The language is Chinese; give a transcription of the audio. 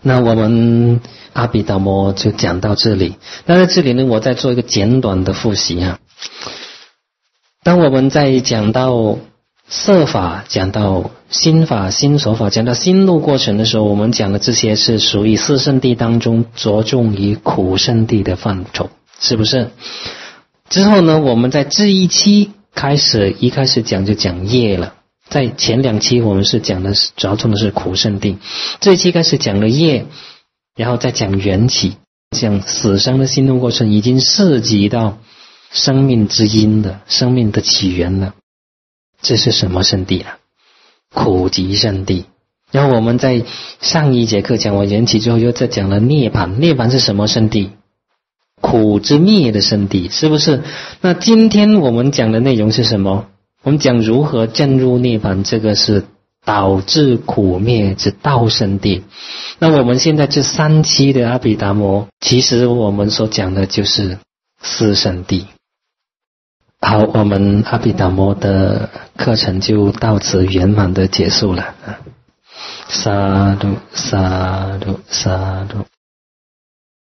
那我们阿毗达摩就讲到这里。那在这里呢，我再做一个简短的复习啊。当我们在讲到色法，讲到心法、心所法，讲到心路过程的时候，我们讲的这些是属于四圣谛当中着重于苦圣谛的范畴，是不是？之后呢，我们在这一期一开始讲就讲业了。在前2期我们是讲的着重的是苦圣谛，这一期开始讲了业，然后再讲缘起，讲死生的心路过程，已经涉及到生命之因的生命的起源了。这是什么圣谛啊？苦集圣谛。然后我们在上一节课讲完缘起之后，又再讲了涅槃。涅槃是什么圣谛？苦之灭的圣谛，是不是？那今天我们讲的内容是什么？我们讲如何证入涅槃，这个是导致苦灭之道圣谛。那我们现在这3期的阿毗达摩，其实我们所讲的就是四圣谛。好，我们阿毗达摩的课程就到此圆满的结束了。萨埵萨埵萨埵。